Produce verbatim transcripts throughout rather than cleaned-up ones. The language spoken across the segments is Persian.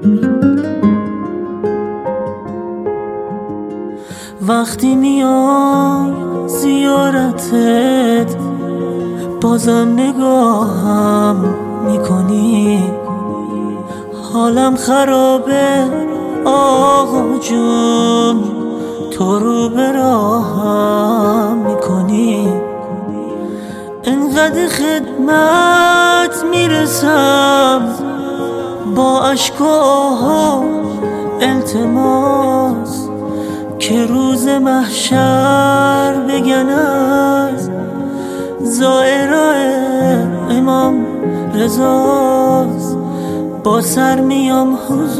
وقتی میام زیارتت بازم نگاهم میکنی، حالم خرابه آقا جون، تو رو به راهم میکنی. انقدر خدمت میرسم با اشک و آه التماس، که روز محشر بگن از زائرای امام رضاست. با سر میام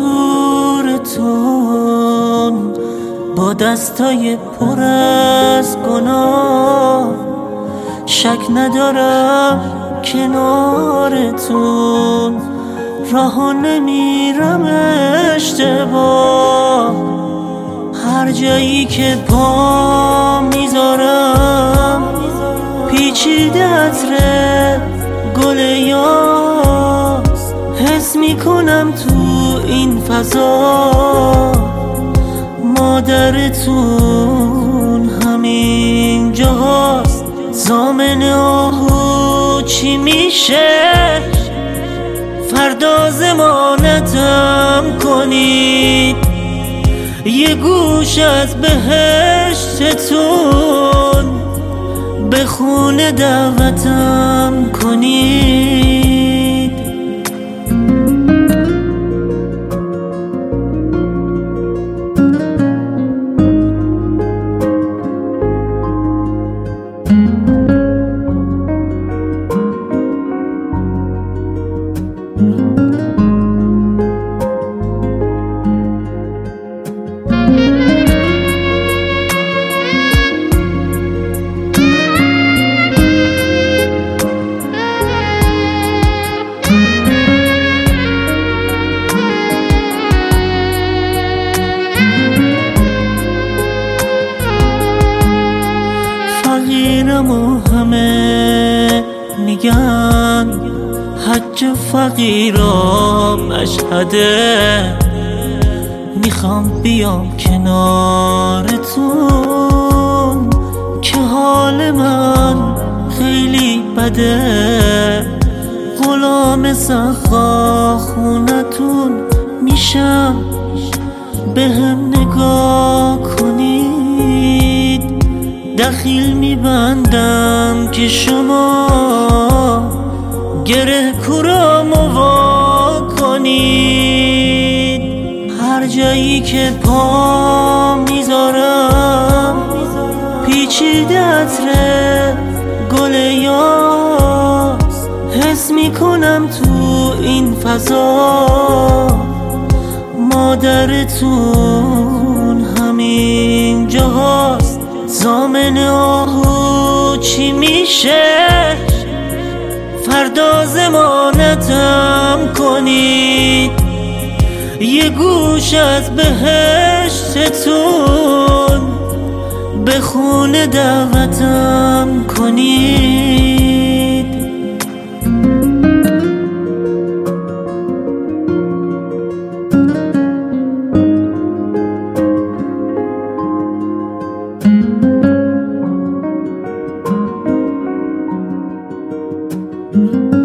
حضورتون با دستای پر از گناه، شک ندارم کنارتون راه نمیرم اشتباه. هر جایی که پا میذارم پیچیده عطر گل یاس، حس میکنم تو این فضا مادرتون همین جاست. زامن آهو چی میشه فردا ضمانتم کنید، یه گوش از بهشتتون به خونه دعوتم کنید. فقیرم و همه میگن حج فقیرا مشهده، میخوام بیام کنارتون که حال من خیلی بده. غلام سخا خونتون میشم بهم نگاه کنید، دخیل میبندم که شما گره کورامو وا کنید. هر جایی که پا میذارم پیچیده عطر گل یاس، حس میکنم تو این فضا مادرتون همین جاست. زامن آهو چی میشه فردا ضمانتم کنید، یه گوش از بهشتتون به خونه دعوتم کنید. thank you